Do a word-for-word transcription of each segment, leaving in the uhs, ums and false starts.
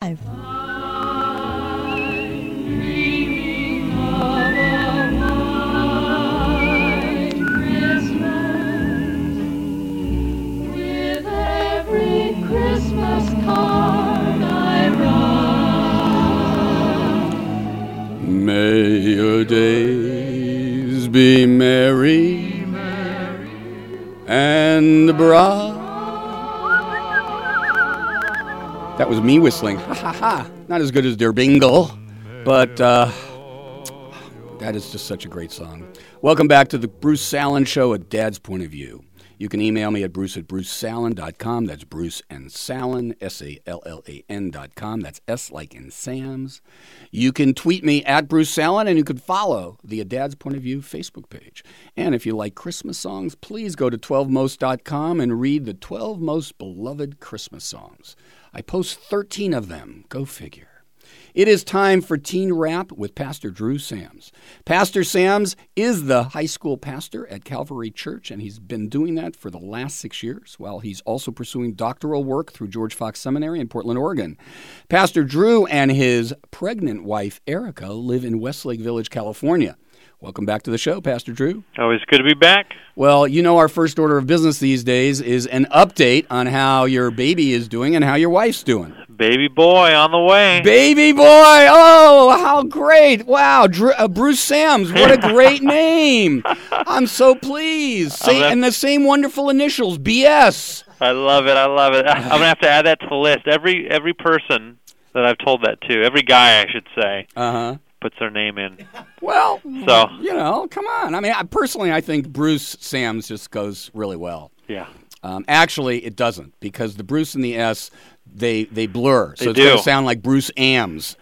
live. May your days be merry and bright. That was me whistling. Ha ha ha. Not as good as Der Bingle, but uh, that is just such a great song. Welcome back to the Bruce Salen Show, A Dad's Point of View. You can email me at bruce at bruce salen dot com. That's Bruce and Salen, S A L L A N dot com. That's S like in Sam's. You can tweet me at Bruce Salen, and you can follow the A Dad's Point of View Facebook page. And if you like Christmas songs, please go to twelve most dot com and read the twelve most beloved Christmas songs. I post thirteen of them. Go figure. It is time for Teen Rap with Pastor Drew Sams. Pastor Sams is the high school pastor at Calvary Church, and he's been doing that for the last six years, while he's also pursuing doctoral work through George Fox Seminary in Portland, Oregon. Pastor Drew and his pregnant wife, Erica, live in Westlake Village, California. Welcome back to the show, Pastor Drew. Always good to be back. Well, you know our first order of business these days is an update on how your baby is doing and how your wife's doing. Baby boy on the way. Baby boy! Oh, how great! Wow, Drew, uh, Bruce Sams, what a great name! I'm so pleased. Say, and the same wonderful initials, B S. I love it. I love it. I'm gonna have to add that to the list. Every every person that I've told that to, every guy I should say, uh-huh. puts their name in. Well, so you know, come on. I mean, I, personally, I think Bruce Sams just goes really well. Yeah. Um, actually, it doesn't, because the Bruce and the S, they they blur. So they it's do. going to sound like Bruce Ams.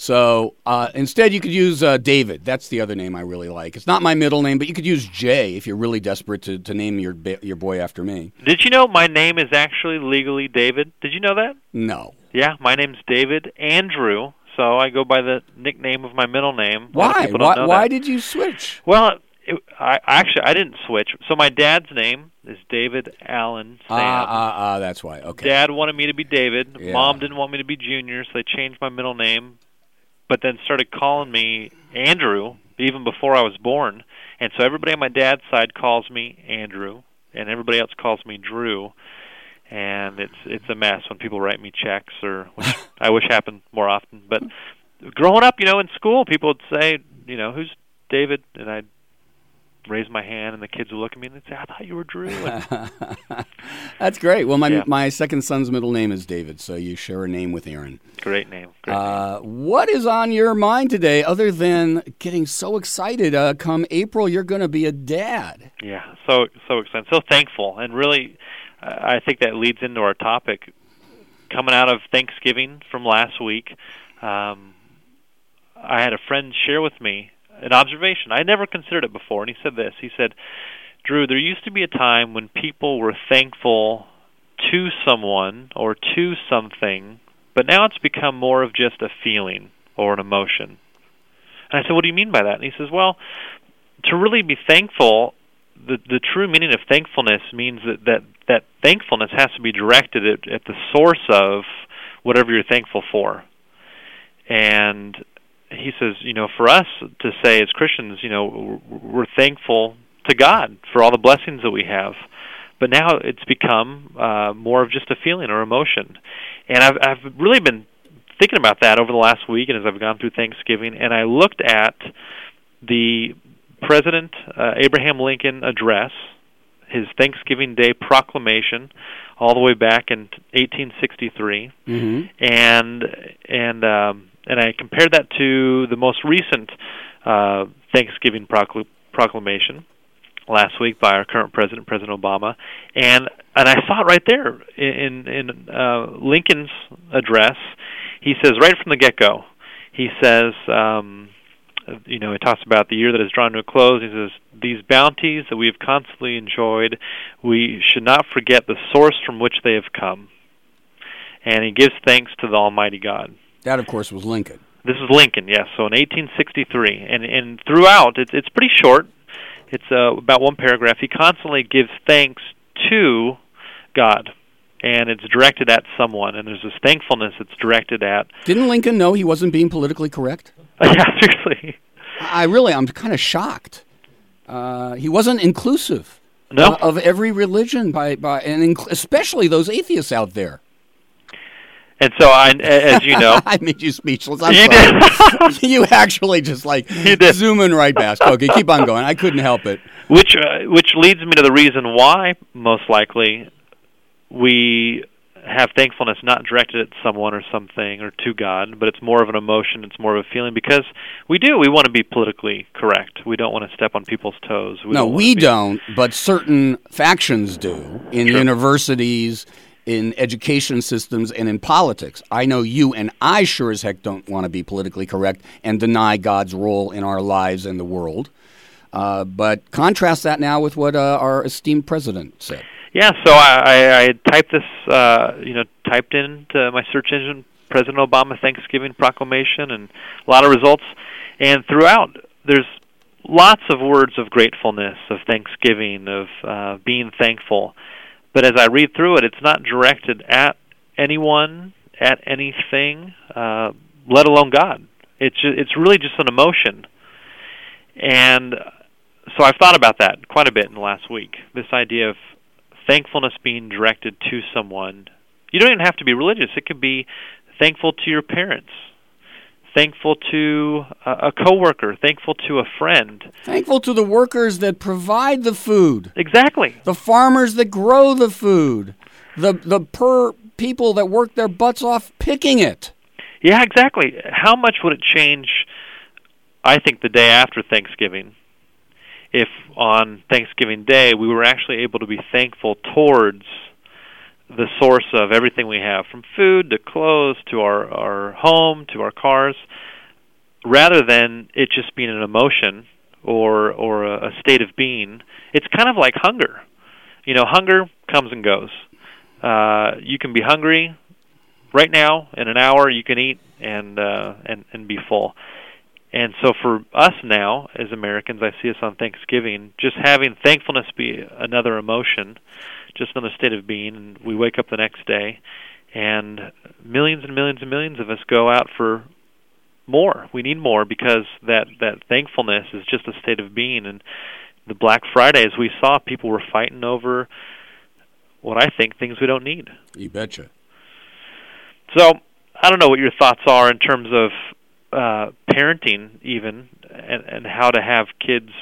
So uh, instead, you could use uh, David. That's the other name I really like. It's not my middle name, but you could use Jay if you're really desperate to, to name your ba- your boy after me. Did you know my name is actually legally David? Did you know that? No. Yeah, my name's David Andrew, so I go by the nickname of my middle name. Why? Why, why, why did you switch? Well, it, I actually I didn't switch. So my dad's name is David Allen Sam. Ah, ah, ah, that's why. Okay. Dad wanted me to be David. Yeah. Mom didn't want me to be Junior, so they changed my middle name, but then started calling me Andrew even before I was born. And so everybody on my dad's side calls me Andrew, and everybody else calls me Drew. And it's it's a mess when people write me checks, or which I wish happened more often. But growing up, you know, in school, people would say, you know, who's David? And I'd raise my hand, and the kids would look at me and they'd say, I thought you were Drew. That's great. Well, my yeah. my second son's middle name is David, so you share a name with Aaron. Great name. Great uh, name. What is on your mind today, other than getting so excited? Uh, come April, you're going to be a dad. Yeah, so so excited, so thankful, and really, uh, I think that leads into our topic. Coming out of Thanksgiving from last week, um, I had a friend share with me an observation. I never considered it before, and he said this. He said, Drew, there used to be a time when people were thankful to someone or to something, but now it's become more of just a feeling or an emotion. And I said, what do you mean by that? And he says, well, to really be thankful, the the true meaning of thankfulness means that that, that thankfulness has to be directed at, at the source of whatever you're thankful for. And he says, you know, for us to say as Christians, you know, we're thankful to God for all the blessings that we have. But now it's become uh, more of just a feeling or emotion. And I've, I've really been thinking about that over the last week and as I've gone through Thanksgiving, and I looked at the President uh, Abraham Lincoln address, his Thanksgiving Day proclamation, all the way back in eighteen sixty-three, mm-hmm. and and um, and I compared that to the most recent uh, Thanksgiving procl- proclamation last week by our current president, President Obama, and and I saw it right there in in uh, Lincoln's address. He says right from the get-go, he says, um, you know, he talks about the year that is drawn to a close. He says, these bounties that we have constantly enjoyed, we should not forget the source from which they have come. And he gives thanks to the Almighty God. That, of course, was Lincoln. This is Lincoln, yes. So in eighteen sixty-three, and and throughout, it's it's pretty short. It's uh, about one paragraph. He constantly gives thanks to God. and it's directed at someone, and there's this thankfulness that's directed at... Didn't Lincoln know he wasn't being politically correct? Yeah, seriously. I really, I'm kind of shocked. Uh, he wasn't inclusive no. uh, of every religion, by, by and inc- especially those atheists out there. And so, I, as you know... I made you speechless. I'm you sorry. Did. You actually just like zooming right past. Okay, keep on going. I couldn't help it. Which, uh, which leads me to the reason why, most likely, we have thankfulness not directed at someone or something or to God, but it's more of an emotion, it's more of a feeling, because we do, we want to be politically correct. We don't want to step on people's toes. We no, don't we be... don't, but certain factions do in sure. universities, in education systems, and in politics. I know you and I sure as heck don't want to be politically correct and deny God's role in our lives and the world. Uh, but contrast that now with what uh, our esteemed president said. Yeah, so I, I, I typed this, uh, you know, typed into my search engine, President Obama Thanksgiving Proclamation, and a lot of results. And throughout, there's lots of words of gratefulness, of thanksgiving, of uh, being thankful. But as I read through it, it's not directed at anyone, at anything, uh, let alone God. It's just, it's really just an emotion. And so I've thought about that quite a bit in the last week, this idea of thankfulness being directed to someone. You don't even have to be religious. It could be thankful to your parents, thankful to a, a coworker, thankful to a friend. Thankful to the workers that provide the food. Exactly. The farmers that grow the food. The the per people that work their butts off picking it. Yeah, exactly. How much would it change, I think, the day after Thanksgiving, if on Thanksgiving Day we were actually able to be thankful towards the source of everything we have, from food to clothes to our, our home to our cars, rather than it just being an emotion or or a, a state of being. It's kind of like hunger. You know, hunger comes and goes. Uh, you can be hungry right now. In an hour, you can eat and uh, and and be full. And so for us now, as Americans, I see us on Thanksgiving, just having thankfulness be another emotion, just another state of being, and we wake up the next day, and millions and millions and millions of us go out for more. We need more because that, that thankfulness is just a state of being. And the Black Friday, as we saw, people were fighting over what I think, things we don't need. You betcha. So I don't know what your thoughts are in terms of Uh, parenting, even, and, and how to have kids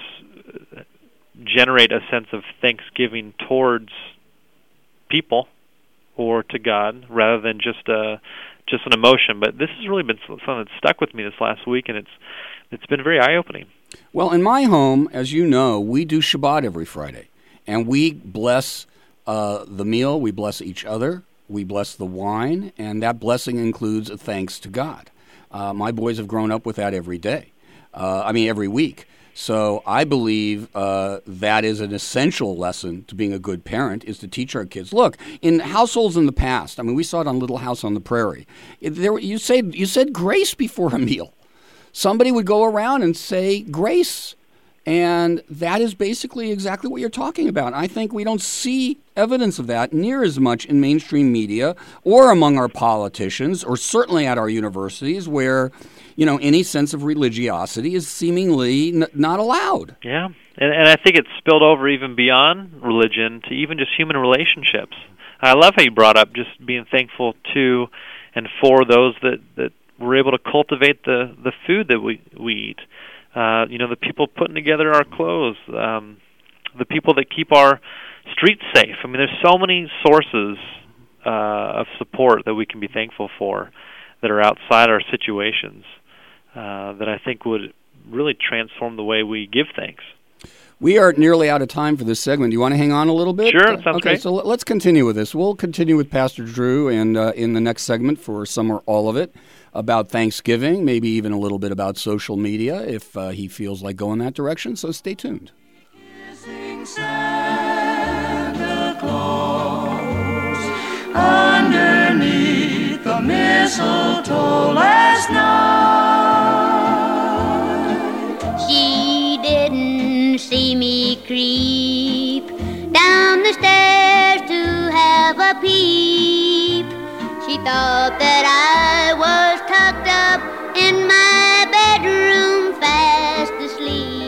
generate a sense of thanksgiving towards people or to God, rather than just a just an emotion. But this has really been something that's stuck with me this last week, and it's it's been very eye-opening. Well, in my home, as you know, we do Shabbat every Friday, and we bless uh, the meal, we bless each other, we bless the wine, and that blessing includes a thanks to God. Uh, my boys have grown up with that every day. Uh, I mean, every week. So I believe uh, that is an essential lesson to being a good parent, is to teach our kids. Look, in households in the past, I mean, we saw it on Little House on the Prairie. It, there, you, say, you said grace before a meal. Somebody would go around and say grace. And that is basically exactly what you're talking about. I think we don't see evidence of that near as much in mainstream media or among our politicians, or certainly at our universities, where, you know, any sense of religiosity is seemingly n- not allowed. Yeah, and, and I think it's spilled over even beyond religion to even just human relationships. I love how you brought up just being thankful to and for those that, that were able to cultivate the, the food that we, we eat. Uh, you know, the people putting together our clothes, um, the people that keep our streets safe. I mean, there's so many sources uh, of support that we can be thankful for that are outside our situations uh, that I think would really transform the way we give thanks. We are nearly out of time for this segment. Do you want to hang on a little bit? Sure, that sounds okay, great. so let's continue with this. We'll continue with Pastor Drew and uh, in the next segment for some or all of it about Thanksgiving, maybe even a little bit about social media if uh, he feels like going that direction. So stay tuned. Kissing Santa Claus underneath the mistletoe last night. She didn't see me creep down the stairs to have a peep. leave.